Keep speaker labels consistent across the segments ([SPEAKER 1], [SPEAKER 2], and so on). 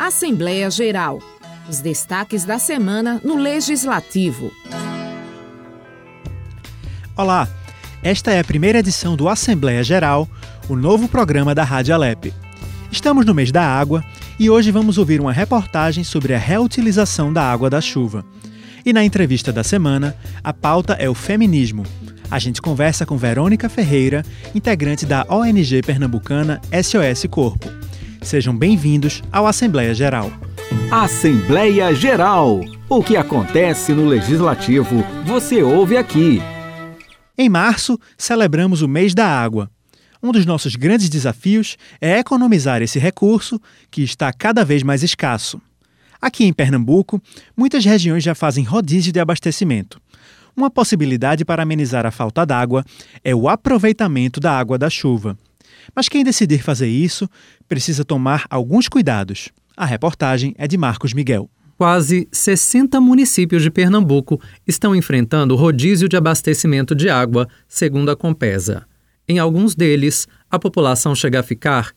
[SPEAKER 1] Assembleia Geral. Os destaques da semana no Legislativo.
[SPEAKER 2] Olá, esta é a primeira edição do Assembleia Geral, o novo programa da Rádio Alep. Estamos no mês da água e hoje vamos ouvir uma reportagem sobre a reutilização da água da chuva. E na entrevista da semana, a pauta é o feminismo. A gente conversa com Verônica Ferreira, integrante da ONG pernambucana SOS Corpo. Sejam bem-vindos ao Assembleia Geral.
[SPEAKER 3] Assembleia Geral. O que acontece no Legislativo, você ouve aqui.
[SPEAKER 2] Em março, celebramos o mês da água. Um dos nossos grandes desafios é economizar esse recurso que está cada vez mais escasso. Aqui em Pernambuco, muitas regiões já fazem rodízio de abastecimento. Uma possibilidade para amenizar a falta d'água é o aproveitamento da água da chuva. Mas quem decidir fazer isso precisa tomar alguns cuidados. A reportagem é de Marcos Miguel.
[SPEAKER 4] Quase 60 municípios de Pernambuco estão enfrentando rodízio de abastecimento de água, segundo a Compesa. Em alguns deles, a população chega a ficar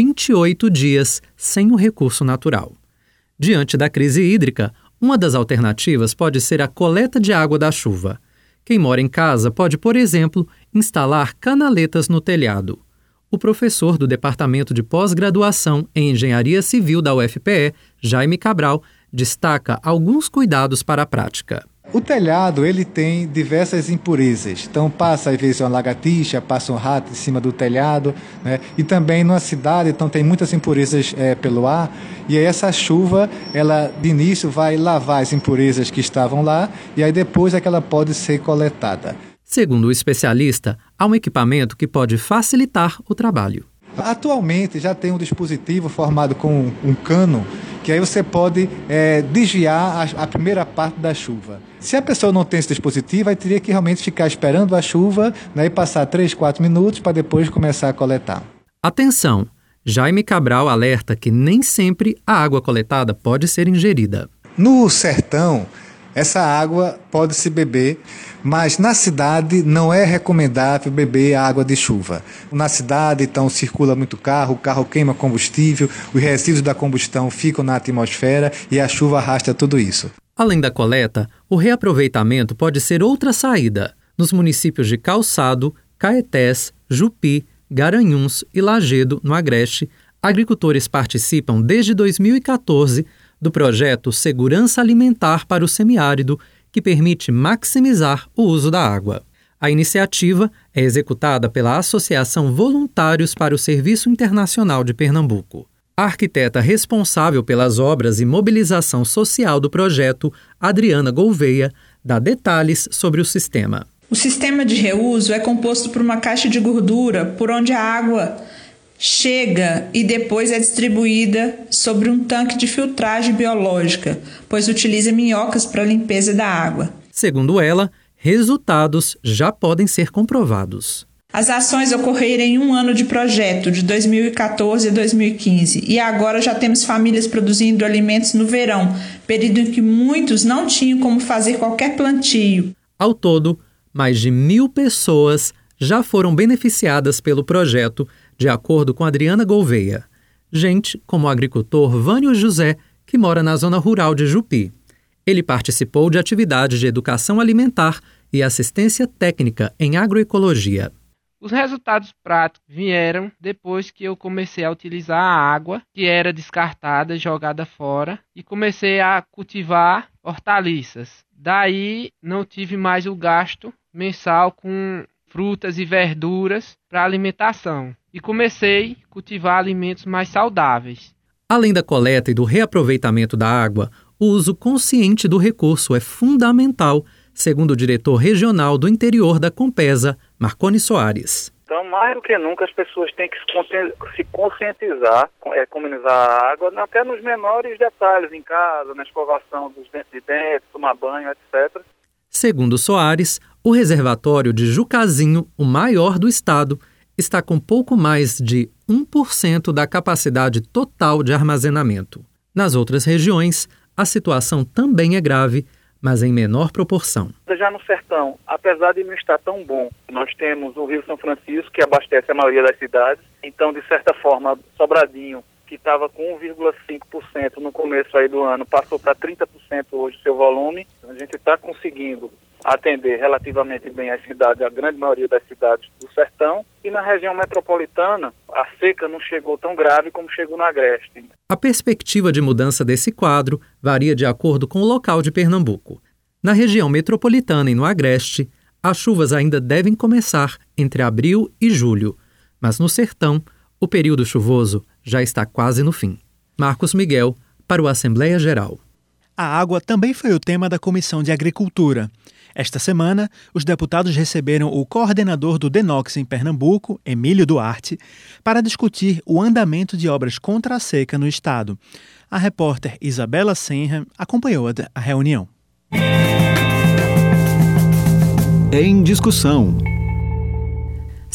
[SPEAKER 4] 28 dias sem o recurso natural. Diante da crise hídrica, uma das alternativas pode ser a coleta de água da chuva. Quem mora em casa pode, por exemplo, instalar canaletas no telhado. O professor do Departamento de Pós-Graduação em Engenharia Civil da UFPE, Jaime Cabral, destaca alguns cuidados para a prática.
[SPEAKER 5] O telhado ele tem diversas impurezas, então passa às vezes uma lagartixa, passa um rato em cima do telhado, né? E também numa cidade então tem muitas impurezas pelo ar, e aí essa chuva ela de início vai lavar as impurezas que estavam lá e aí depois é que ela pode ser coletada.
[SPEAKER 4] Segundo o especialista, há um equipamento que pode facilitar o trabalho.
[SPEAKER 5] Atualmente já tem um dispositivo formado com um cano que aí você pode desviar a primeira parte da chuva. Se a pessoa não tem esse dispositivo, aí teria que realmente ficar esperando a chuva, né, e passar 3, 4 minutos para depois começar a coletar.
[SPEAKER 4] Atenção! Jaime Cabral alerta que nem sempre a água coletada pode ser ingerida.
[SPEAKER 5] No sertão, essa água pode se beber, mas na cidade não é recomendável beber água de chuva. Na cidade, então, circula muito carro, o carro queima combustível, os resíduos da combustão ficam na atmosfera e a chuva arrasta tudo isso.
[SPEAKER 4] Além da coleta, o reaproveitamento pode ser outra saída. Nos municípios de Calçado, Caetés, Jupi, Garanhuns e Lagedo, no Agreste, agricultores participam desde 2014 do projeto Segurança Alimentar para o Semiárido, que permite maximizar o uso da água. A iniciativa é executada pela Associação Voluntários para o Serviço Internacional de Pernambuco. A arquiteta responsável pelas obras e mobilização social do projeto, Adriana Gouveia, dá detalhes sobre o sistema.
[SPEAKER 6] O sistema de reuso é composto por uma caixa de gordura por onde a água chega e depois é distribuída sobre um tanque de filtragem biológica, pois utiliza minhocas para a limpeza da água.
[SPEAKER 4] Segundo ela, resultados já podem ser comprovados.
[SPEAKER 6] As ações ocorreram em um ano de projeto, de 2014 a 2015, e agora já temos famílias produzindo alimentos no verão, período em que muitos não tinham como fazer qualquer plantio.
[SPEAKER 4] Ao todo, mais de 1.000 pessoas já foram beneficiadas pelo projeto, de acordo com Adriana Gouveia. Gente como o agricultor Vânio José, que mora na zona rural de Jupi. Ele participou de atividades de educação alimentar e assistência técnica em agroecologia.
[SPEAKER 7] Os resultados práticos vieram depois que eu comecei a utilizar a água que era descartada, jogada fora, e comecei a cultivar hortaliças. Daí não tive mais o gasto mensal com frutas e verduras para alimentação. E comecei a cultivar alimentos mais saudáveis.
[SPEAKER 4] Além da coleta e do reaproveitamento da água, o uso consciente do recurso é fundamental, segundo o diretor regional do interior da Compesa, Marconi Soares.
[SPEAKER 8] Então, mais do que nunca, as pessoas têm que se conscientizar, economizar a água, até nos menores detalhes em casa, na escovação dos dentes de dente, tomar banho, etc.
[SPEAKER 4] Segundo Soares, o reservatório de Jucazinho, o maior do estado, está com pouco mais de 1% da capacidade total de armazenamento. Nas outras regiões, a situação também é grave, mas em menor proporção.
[SPEAKER 8] Já no sertão, apesar de não estar tão bom, nós temos o Rio São Francisco, que abastece a maioria das cidades. Então, de certa forma, Sobradinho que estava com 1,5% no começo aí do ano, passou para 30% hoje seu volume. A gente está conseguindo atender relativamente bem as cidades, a grande maioria das cidades do sertão, e na região metropolitana a seca não chegou tão grave como chegou no Agreste.
[SPEAKER 4] A perspectiva de mudança desse quadro varia de acordo com o local de Pernambuco. Na região metropolitana e no Agreste, as chuvas ainda devem começar entre abril e julho, mas no sertão, o período chuvoso já está quase no fim. Marcos Miguel, para o Assembleia Geral.
[SPEAKER 2] A água também foi o tema da Comissão de Agricultura. Esta semana, os deputados receberam o coordenador do DENOX em Pernambuco, Emílio Duarte, para discutir o andamento de obras contra a seca no estado. A repórter Isabela Senra acompanhou a reunião.
[SPEAKER 3] Em discussão.
[SPEAKER 9] R$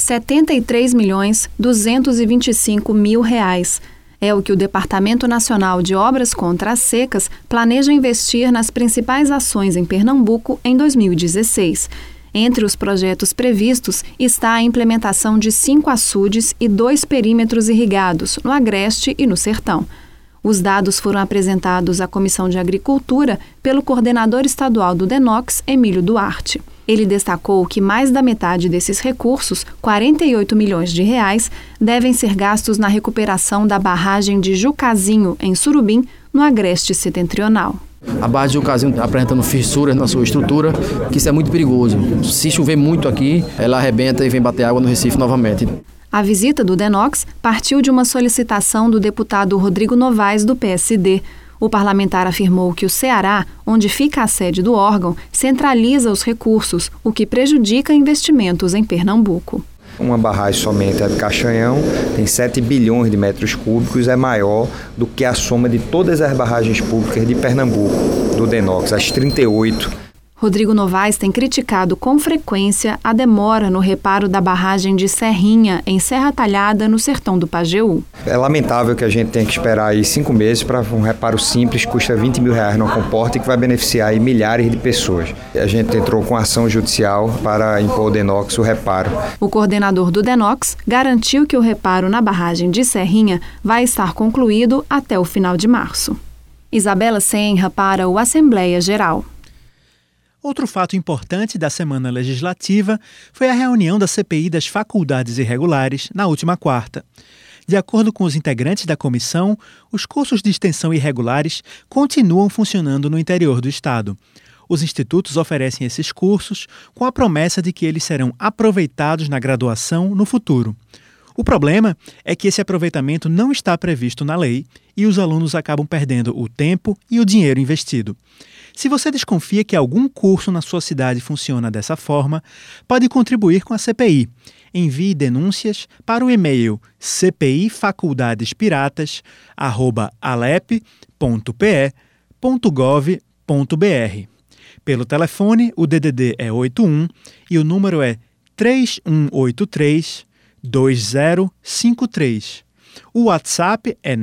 [SPEAKER 9] 73.225.000 é o que o Departamento Nacional de Obras contra as Secas planeja investir nas principais ações em Pernambuco em 2016. Entre os projetos previstos está a implementação de 5 açudes e 2 perímetros irrigados, no Agreste e no Sertão. Os dados foram apresentados à Comissão de Agricultura pelo coordenador estadual do DENOX, Emílio Duarte. Ele destacou que mais da metade desses recursos, R$ 48 milhões, devem ser gastos na recuperação da barragem de Jucazinho, em Surubim, no Agreste Setentrional.
[SPEAKER 10] A barragem de Jucazinho está apresentando fissuras na sua estrutura, que isso é muito perigoso. Se chover muito aqui, ela arrebenta e vem bater água no Recife novamente.
[SPEAKER 9] A visita do DENOX partiu de uma solicitação do deputado Rodrigo Novaes, do PSD. O parlamentar afirmou que o Ceará, onde fica a sede do órgão, centraliza os recursos, o que prejudica investimentos em Pernambuco.
[SPEAKER 11] Uma barragem somente a de Caxanhão tem 7 bilhões de metros cúbicos, é maior do que a soma de todas as barragens públicas de Pernambuco, do DENOX, as 38.
[SPEAKER 9] Rodrigo Novaes tem criticado com frequência a demora no reparo da barragem de Serrinha, em Serra Talhada, no sertão do Pajeú.
[SPEAKER 11] É lamentável que a gente tenha que esperar aí 5 meses para um reparo simples, custa R$20 mil numa comporta e que vai beneficiar aí milhares de pessoas. A gente entrou com ação judicial para impor ao DENOX o reparo.
[SPEAKER 9] O coordenador do DENOX garantiu que o reparo na barragem de Serrinha vai estar concluído até o final de março. Isabela Senra para o Assembleia Geral.
[SPEAKER 2] Outro fato importante da semana legislativa foi a reunião da CPI das faculdades irregulares na última quarta. De acordo com os integrantes da comissão, os cursos de extensão irregulares continuam funcionando no interior do estado. Os institutos oferecem esses cursos com a promessa de que eles serão aproveitados na graduação no futuro. O problema é que esse aproveitamento não está previsto na lei e os alunos acabam perdendo o tempo e o dinheiro investido. Se você desconfia que algum curso na sua cidade funciona dessa forma, pode contribuir com a CPI. Envie denúncias para o e-mail cpifaculdadespiratas@alep.pe.gov.br. Pelo telefone, o DDD é 81 e o número é 3183-2053. O WhatsApp é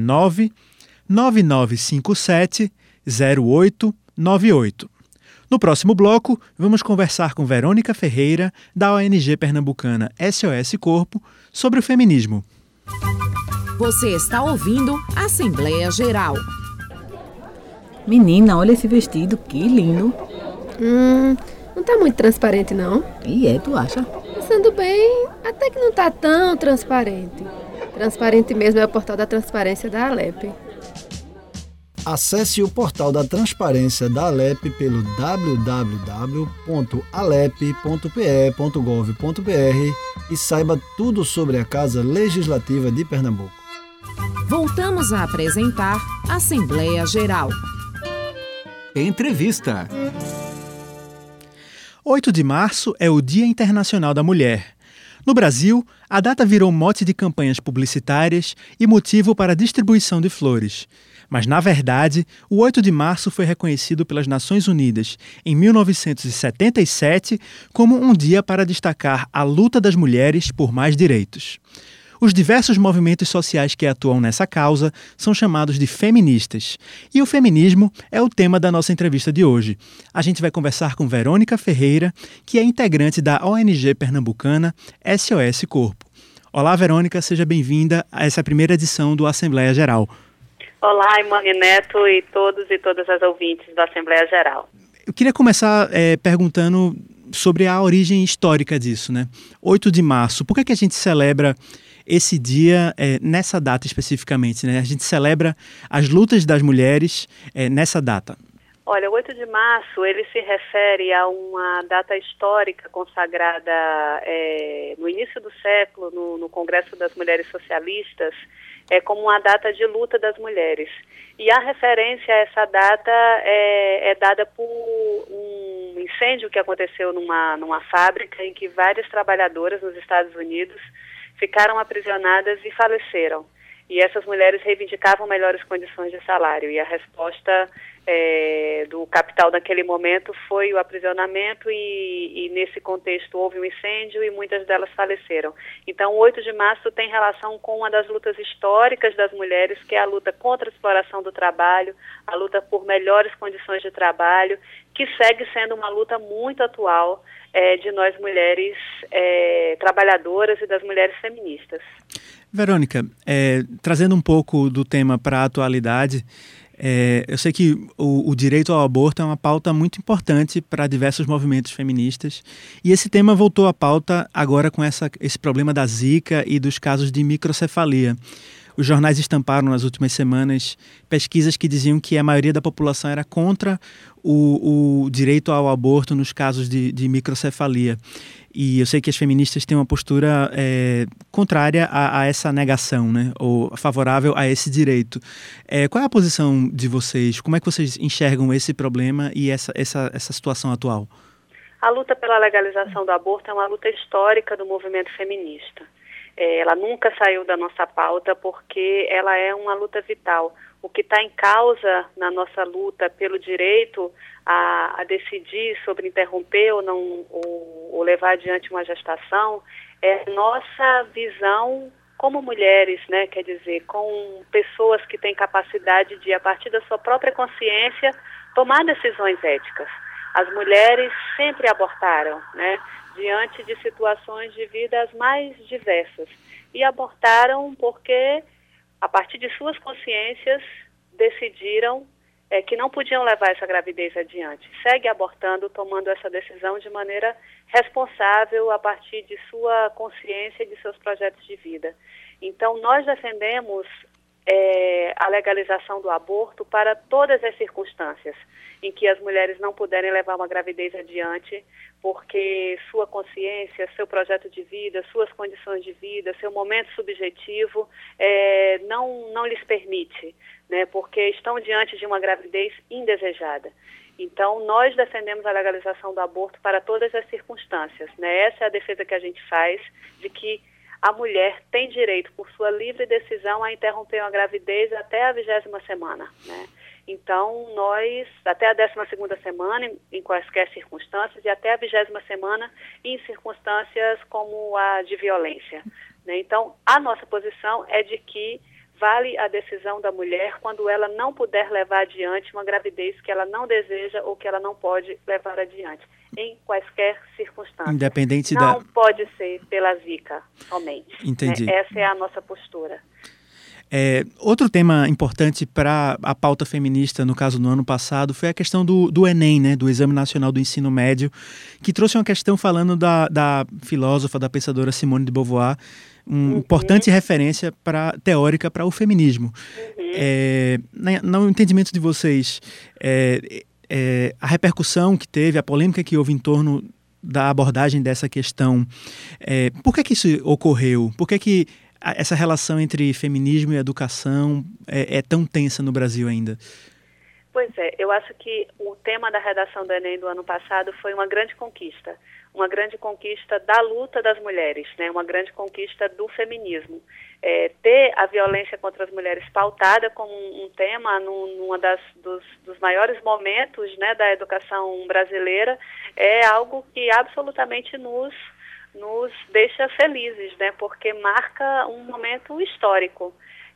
[SPEAKER 2] 99957-0898. No próximo bloco, vamos conversar com Verônica Ferreira, da ONG pernambucana SOS Corpo, sobre o feminismo.
[SPEAKER 1] Você está ouvindo Assembleia Geral.
[SPEAKER 12] Menina, olha esse vestido, que lindo.
[SPEAKER 13] Não tá muito transparente, não.
[SPEAKER 12] E tu acha?
[SPEAKER 13] Pensando bem, até que não tá tão transparente. Transparente mesmo é o portal da transparência da Alep.
[SPEAKER 14] Acesse o portal da transparência da Alep pelo www.alep.pe.gov.br e saiba tudo sobre a Casa Legislativa de Pernambuco.
[SPEAKER 1] Voltamos a apresentar Assembleia Geral.
[SPEAKER 3] Entrevista.
[SPEAKER 2] 8 de março é o Dia Internacional da Mulher. No Brasil, a data virou mote de campanhas publicitárias e motivo para a distribuição de flores. Mas, na verdade, o 8 de março foi reconhecido pelas Nações Unidas em 1977 como um dia para destacar a luta das mulheres por mais direitos. Os diversos movimentos sociais que atuam nessa causa são chamados de feministas. E o feminismo é o tema da nossa entrevista de hoje. A gente vai conversar com Verônica Ferreira, que é integrante da ONG pernambucana SOS Corpo. Olá, Verônica, seja bem-vinda a essa primeira edição do Assembleia Geral.
[SPEAKER 15] Olá, Imani Neto e todos e todas as ouvintes da Assembleia Geral.
[SPEAKER 2] Eu queria começar perguntando sobre a origem histórica disso, né? 8 de março, por que a gente celebra esse dia nessa data especificamente, né? A gente celebra as lutas das mulheres nessa data.
[SPEAKER 15] Olha, o 8 de março, ele se refere a uma data histórica consagrada no início do século, no Congresso das Mulheres Socialistas, como uma data de luta das mulheres. E a referência a essa data é dada por um incêndio que aconteceu numa fábrica em que várias trabalhadoras nos Estados Unidos ficaram aprisionadas e faleceram. E essas mulheres reivindicavam melhores condições de salário. E a resposta do capital naquele momento foi o aprisionamento e nesse contexto houve um incêndio e muitas delas faleceram. Então, o 8 de março tem relação com uma das lutas históricas das mulheres, que é a luta contra a exploração do trabalho, a luta por melhores condições de trabalho, que segue sendo uma luta muito atual de nós mulheres trabalhadoras e das mulheres feministas.
[SPEAKER 2] Verônica, trazendo um pouco do tema para a atualidade, eu sei que o direito ao aborto é uma pauta muito importante para diversos movimentos feministas e esse tema voltou à pauta agora com esse problema da Zika e dos casos de microcefalia. Os jornais estamparam nas últimas semanas pesquisas que diziam que a maioria da população era contra o direito ao aborto nos casos de microcefalia. E eu sei que as feministas têm uma postura contrária a essa negação, né? Ou favorável a esse direito. Qual é a posição de vocês? Como é que vocês enxergam esse problema e essa situação atual?
[SPEAKER 15] A luta pela legalização do aborto é uma luta histórica do movimento feminista. Ela nunca saiu da nossa pauta porque ela é uma luta vital. O que está em causa na nossa luta pelo direito a decidir sobre interromper ou não ou levar adiante uma gestação é nossa visão como mulheres, né? Quer dizer, com pessoas que têm capacidade de, a partir da sua própria consciência, tomar decisões éticas. As mulheres sempre abortaram, né? Diante de situações de vida as mais diversas. E abortaram porque, a partir de suas consciências, decidiram que não podiam levar essa gravidez adiante. Segue abortando, tomando essa decisão de maneira responsável a partir de sua consciência e de seus projetos de vida. Então, nós defendemos a legalização do aborto para todas as circunstâncias em que as mulheres não puderem levar uma gravidez adiante, porque sua consciência, seu projeto de vida, suas condições de vida, seu momento subjetivo não lhes permite, né, porque estão diante de uma gravidez indesejada. Então, nós defendemos a legalização do aborto para todas as circunstâncias, né? Essa é a defesa que a gente faz de que a mulher tem direito, por sua livre decisão, a interromper uma gravidez até a 20ª semana, né? Então, nós, até a 12ª semana, em quaisquer circunstâncias, e até a 20ª semana, em circunstâncias como a de violência, né? Então, a nossa posição é de que vale a decisão da mulher quando ela não puder levar adiante uma gravidez que ela não deseja ou que ela não pode levar adiante, em quaisquer circunstâncias.
[SPEAKER 2] Independente
[SPEAKER 15] não pode ser pela Zika somente.
[SPEAKER 2] Entendi.
[SPEAKER 15] Né? Essa é a nossa postura.
[SPEAKER 2] Outro tema importante para a pauta feminista, no caso no ano passado, foi a questão do Enem, né, do Exame Nacional do Ensino Médio, que trouxe uma questão falando da filósofa, da pensadora Simone de Beauvoir, importante referência teórica para o feminismo. No entendimento de vocês, a repercussão que teve, a polêmica que houve em torno da abordagem dessa questão, por que isso ocorreu? Por que essa relação entre feminismo e educação é tão tensa no Brasil ainda?
[SPEAKER 15] Pois é, eu acho que o tema da redação do Enem do ano passado foi uma grande conquista da luta das mulheres, né? Uma grande conquista do feminismo. Ter a violência contra as mulheres pautada como um tema numa dos maiores momentos, né, da educação brasileira é algo que absolutamente nos deixa felizes, né, porque marca um momento histórico.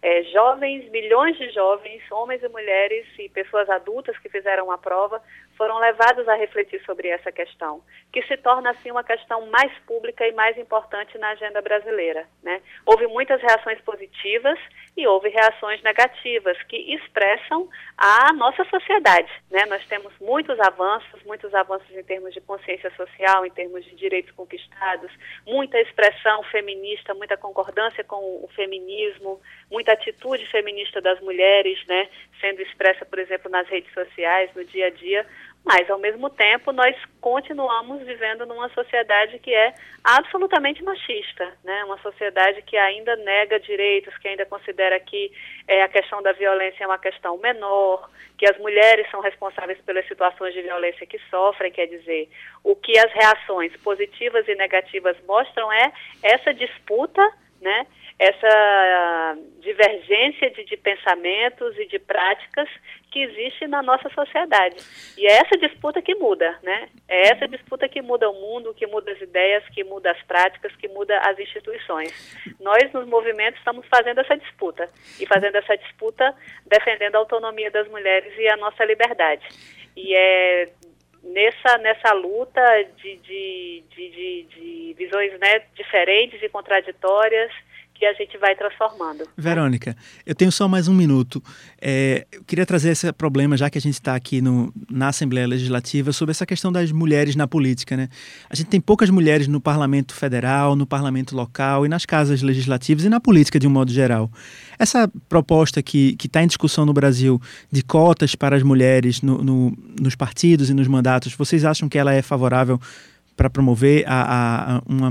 [SPEAKER 15] Jovens, milhões de jovens, homens e mulheres e pessoas adultas que fizeram a prova, foram levados a refletir sobre essa questão, que se torna assim uma questão mais pública e mais importante na agenda brasileira, né? Houve muitas reações positivas e houve reações negativas que expressam a nossa sociedade, né? Nós temos muitos avanços em termos de consciência social, em termos de direitos conquistados, muita expressão feminista, muita concordância com o feminismo, muita atitude feminista das mulheres, né? Sendo expressa, por exemplo, nas redes sociais, no dia a dia. Mas, ao mesmo tempo, nós continuamos vivendo numa sociedade que é absolutamente machista, né? Uma sociedade que ainda nega direitos, que ainda considera que a questão da violência é uma questão menor, que as mulheres são responsáveis pelas situações de violência que sofrem, quer dizer, o que as reações positivas e negativas mostram é essa disputa, né? Essa divergência de pensamentos e de práticas que existe na nossa sociedade. E é essa disputa que muda, né? É essa disputa que muda o mundo, que muda as ideias, que muda as práticas, que muda as instituições. Nós, nos movimentos, estamos fazendo essa disputa. E fazendo essa disputa, defendendo a autonomia das mulheres e a nossa liberdade. E é nessa luta de visões, né, diferentes e contraditórias que a gente vai transformando.
[SPEAKER 2] Verônica, eu tenho só mais um minuto. Eu queria trazer esse problema, já que a gente está aqui na Assembleia Legislativa, sobre essa questão das mulheres na política, né? A gente tem poucas mulheres no Parlamento Federal, no Parlamento Local e nas casas legislativas e na política de um modo geral. Essa proposta que está em discussão no Brasil de cotas para as mulheres nos partidos e nos mandatos, vocês acham que ela é favorável para promover um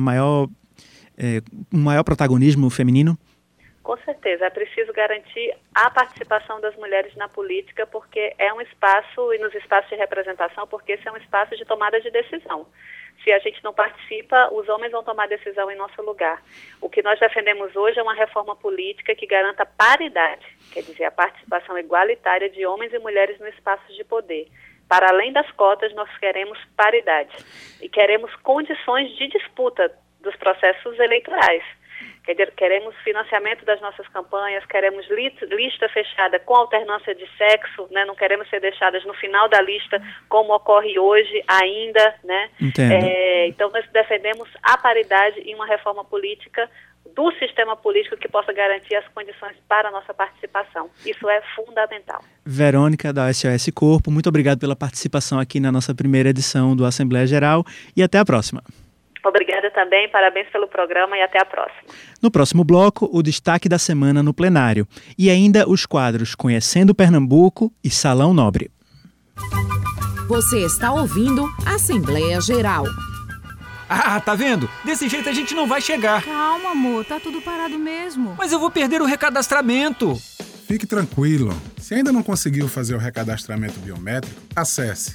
[SPEAKER 2] maior protagonismo feminino?
[SPEAKER 15] Com certeza, é preciso garantir a participação das mulheres na política, porque é um espaço, e nos espaços de representação, porque esse é um espaço de tomada de decisão. Se a gente não participa, os homens vão tomar decisão em nosso lugar. O que nós defendemos hoje é uma reforma política que garanta paridade, quer dizer, a participação igualitária de homens e mulheres no espaço de poder. Para além das cotas, nós queremos paridade e queremos condições de disputa dos processos eleitorais. Queremos financiamento das nossas campanhas, queremos lista fechada com alternância de sexo, né? Não queremos ser deixadas no final da lista, como ocorre hoje ainda, né? Então nós defendemos a paridade e uma reforma política do sistema político que possa garantir as condições para a nossa participação. Isso é fundamental.
[SPEAKER 2] Verônica, da SOS Corpo, muito obrigado pela participação aqui na nossa primeira edição do Assembleia Geral e até a próxima.
[SPEAKER 15] Obrigada também, parabéns pelo programa e até a próxima.
[SPEAKER 2] No próximo bloco, o destaque da semana no plenário e ainda os quadros Conhecendo Pernambuco e Salão Nobre.
[SPEAKER 1] Você está ouvindo Assembleia Geral.
[SPEAKER 16] Tá vendo? Desse jeito a gente não vai chegar.
[SPEAKER 12] Calma, amor, tá tudo parado mesmo.
[SPEAKER 16] Mas eu vou perder o recadastramento.
[SPEAKER 17] Fique tranquilo. Se ainda não conseguiu fazer o recadastramento biométrico, acesse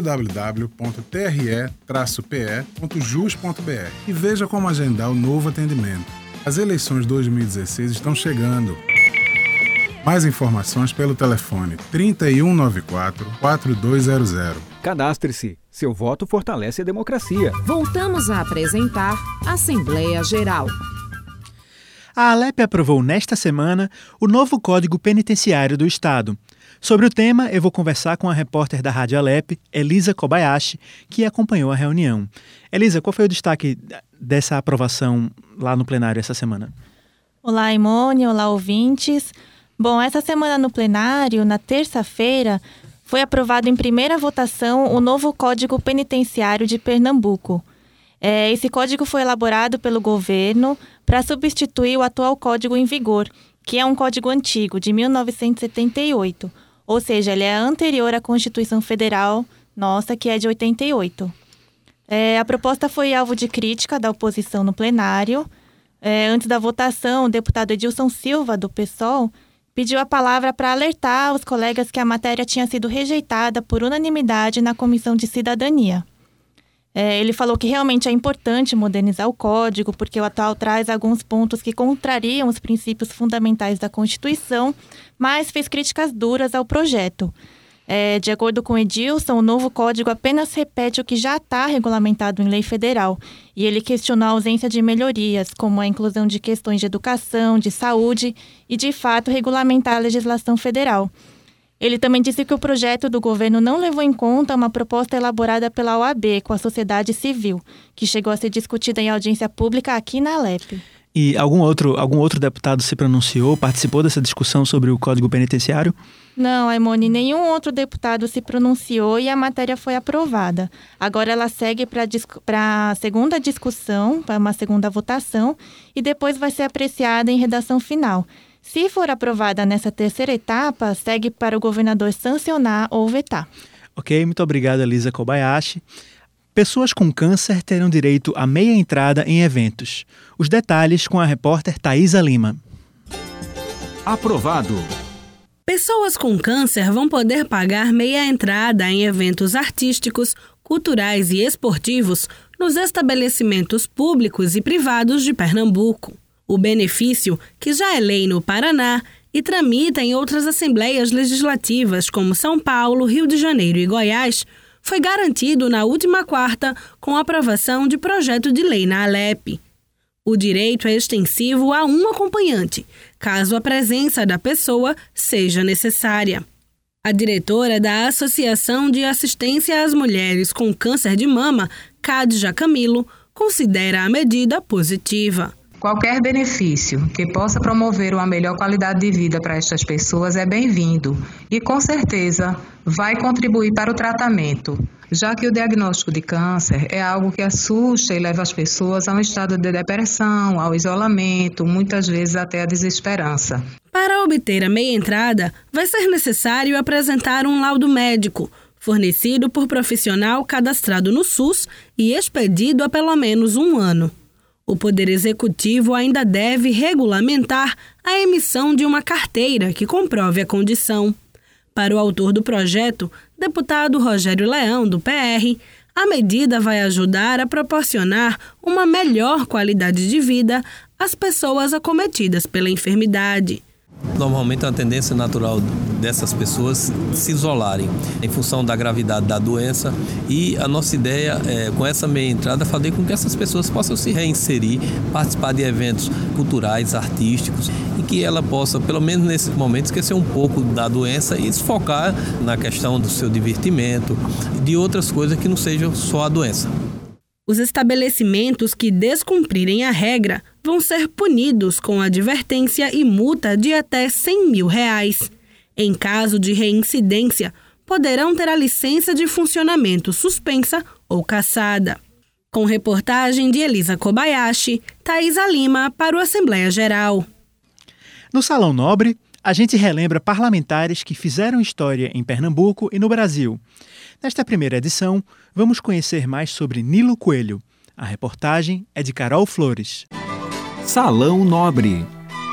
[SPEAKER 17] www.tre-pe.jus.br e veja como agendar o novo atendimento. As eleições 2016 estão chegando. Mais informações pelo telefone 3194-4200.
[SPEAKER 3] Cadastre-se. Seu voto fortalece a democracia.
[SPEAKER 1] Voltamos a apresentar Assembleia Geral.
[SPEAKER 2] A ALEP aprovou nesta semana o novo Código Penitenciário do Estado. Sobre o tema, eu vou conversar com a repórter da Rádio ALEP, Elisa Kobayashi, que acompanhou a reunião. Elisa, qual foi o destaque dessa aprovação lá no plenário essa semana?
[SPEAKER 18] Olá, Imone, olá, ouvintes. Bom, essa semana no plenário, na terça-feira, foi aprovado em primeira votação o novo Código Penitenciário de Pernambuco. Esse código foi elaborado pelo governo para substituir o atual código em vigor, que é um código antigo, de 1978. Ou seja, ele é anterior à Constituição Federal nossa, que é de 88. A proposta foi alvo de crítica da oposição no plenário. Antes da votação, o deputado Edilson Silva, do PSOL, pediu a palavra para alertar os colegas que a matéria tinha sido rejeitada por unanimidade na Comissão de Cidadania. Ele falou que realmente é importante modernizar o código, porque o atual traz alguns pontos que contrariam os princípios fundamentais da Constituição, mas fez críticas duras ao projeto. De acordo com Edilson, o novo código apenas repete o que já está regulamentado em lei federal. E ele questionou a ausência de melhorias, como a inclusão de questões de educação, de saúde e, de fato, regulamentar a legislação federal. Ele também disse que o projeto do governo não levou em conta uma proposta elaborada pela OAB com a sociedade civil, que chegou a ser discutida em audiência pública aqui na Alep.
[SPEAKER 2] E algum outro deputado se pronunciou, participou dessa discussão sobre o Código Penitenciário?
[SPEAKER 18] Não, Aimone, nenhum outro deputado se pronunciou e a matéria foi aprovada. Agora ela segue para a segunda discussão, para uma segunda votação, e depois vai ser apreciada em redação final. Se for aprovada nessa terceira etapa, segue para o governador sancionar ou vetar.
[SPEAKER 2] Ok, muito obrigado, Elisa Kobayashi. Pessoas com câncer terão direito a meia entrada em eventos. Os detalhes com a repórter Thaisa Lima.
[SPEAKER 19] Aprovado. Pessoas com câncer vão poder pagar meia entrada em eventos artísticos, culturais e esportivos nos estabelecimentos públicos e privados de Pernambuco. O benefício, que já é lei no Paraná e tramita em outras assembleias legislativas como São Paulo, Rio de Janeiro e Goiás, foi garantido na última quarta com a aprovação de projeto de lei na Alep. O direito é extensivo a um acompanhante, caso a presença da pessoa seja necessária. A diretora da Associação de Assistência às Mulheres com Câncer de Mama, Kadja Camilo, considera a medida positiva.
[SPEAKER 20] Qualquer benefício que possa promover uma melhor qualidade de vida para estas pessoas é bem-vindo e, com certeza, vai contribuir para o tratamento, já que o diagnóstico de câncer é algo que assusta e leva as pessoas a um estado de depressão, ao isolamento, muitas vezes até a desesperança.
[SPEAKER 19] Para obter a meia entrada, vai ser necessário apresentar um laudo médico, fornecido por profissional cadastrado no SUS e expedido há pelo menos 1 ano. O Poder Executivo ainda deve regulamentar a emissão de uma carteira que comprove a condição. Para o autor do projeto, deputado Rogério Leão, do PR, a medida vai ajudar a proporcionar uma melhor qualidade de vida às pessoas acometidas pela enfermidade.
[SPEAKER 21] Normalmente é uma tendência natural dessas pessoas se isolarem em função da gravidade da doença, e a nossa ideia com essa meia entrada é fazer com que essas pessoas possam se reinserir, participar de eventos culturais, artísticos, e que ela possa, pelo menos nesse momento, esquecer um pouco da doença e se focar na questão do seu divertimento e de outras coisas que não sejam só a doença.
[SPEAKER 19] Os estabelecimentos que descumprirem a regra vão ser punidos com advertência e multa de até R$100 mil. Em caso de reincidência, poderão ter a licença de funcionamento suspensa ou cassada. Com reportagem de Elisa Kobayashi, Thaisa Lima para o Assembleia Geral.
[SPEAKER 2] No Salão Nobre, a gente relembra parlamentares que fizeram história em Pernambuco e no Brasil. Nesta primeira edição, vamos conhecer mais sobre Nilo Coelho. A reportagem é de Carol Flores.
[SPEAKER 3] Salão Nobre.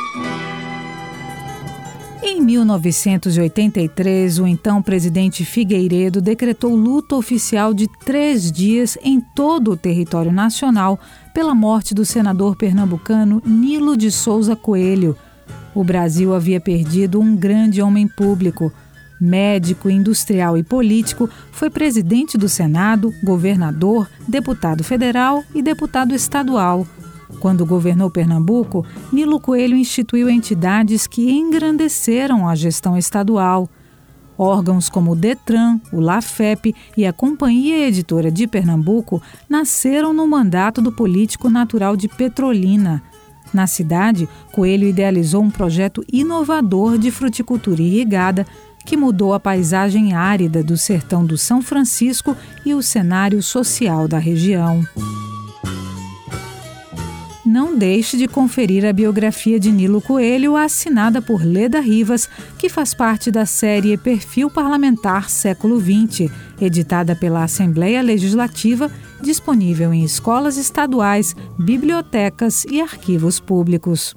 [SPEAKER 22] Em 1983, o então presidente Figueiredo decretou luta oficial de 3 dias em todo o território nacional pela morte do senador pernambucano Nilo de Souza Coelho. O Brasil havia perdido um grande homem público. Médico, industrial e político, foi presidente do Senado, governador, deputado federal e deputado estadual. Quando governou Pernambuco, Nilo Coelho instituiu entidades que engrandeceram a gestão estadual. Órgãos como o Detran, o LAFEP e a Companhia Editora de Pernambuco nasceram no mandato do político natural de Petrolina. Na cidade, Coelho idealizou um projeto inovador de fruticultura irrigada que mudou a paisagem árida do sertão do São Francisco e o cenário social da região. Não deixe de conferir a biografia de Nilo Coelho, assinada por Leda Rivas, que faz parte da série Perfil Parlamentar Século XX, editada pela Assembleia Legislativa, disponível em escolas estaduais, bibliotecas e arquivos públicos.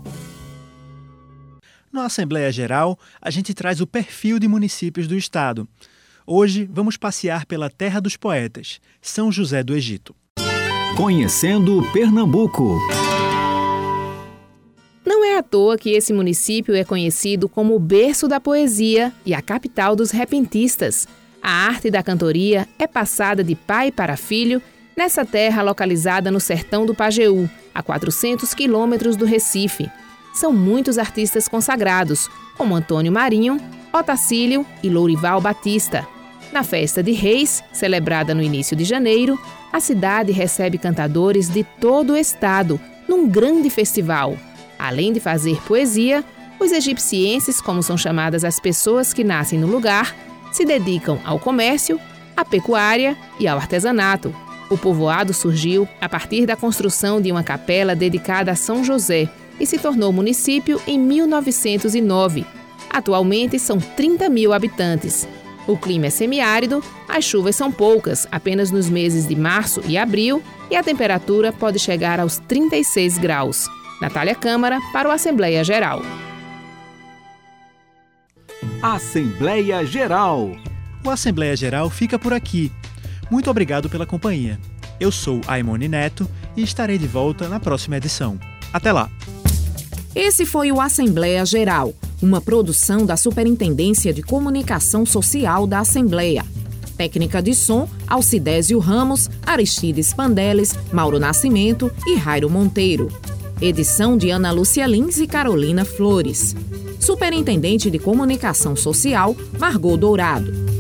[SPEAKER 2] Na Assembleia Geral, a gente traz o perfil de municípios do estado. Hoje, vamos passear pela terra dos poetas, São José do Egito.
[SPEAKER 3] Conhecendo Pernambuco.
[SPEAKER 19] Não é
[SPEAKER 1] é à toa que esse município é conhecido como o berço da poesia e a capital dos repentistas. A arte da cantoria é passada de pai para filho nessa terra localizada no sertão do Pajeú, a 400 quilômetros do Recife. São muitos artistas consagrados, como Antônio Marinho, Otacílio e Lourival Batista. Na Festa de Reis, celebrada no início de janeiro, a cidade recebe cantadores de todo o estado, num grande festival. Além de fazer poesia, os egipcienses, como são chamadas as pessoas que nascem no lugar, se dedicam ao comércio, à pecuária e ao artesanato. O povoado surgiu a partir da construção de uma capela dedicada a São José e se tornou município em 1909. Atualmente são 30 mil habitantes. O clima é semiárido, as chuvas são poucas, apenas nos meses de março e abril, e a temperatura pode chegar aos 36 graus. Natália Câmara, para o Assembleia Geral.
[SPEAKER 3] Assembleia Geral.
[SPEAKER 2] O Assembleia Geral fica por aqui. Muito obrigado pela companhia. Eu sou Aimone Neto e estarei de volta na próxima edição. Até lá!
[SPEAKER 1] Esse foi o Assembleia Geral, uma produção da Superintendência de Comunicação Social da Assembleia. Técnica de som, Alcidésio Ramos, Aristides Pandeles, Mauro Nascimento e Jairo Monteiro. Edição de Ana Lúcia Lins e Carolina Flores. Superintendente de Comunicação Social, Margot Dourado.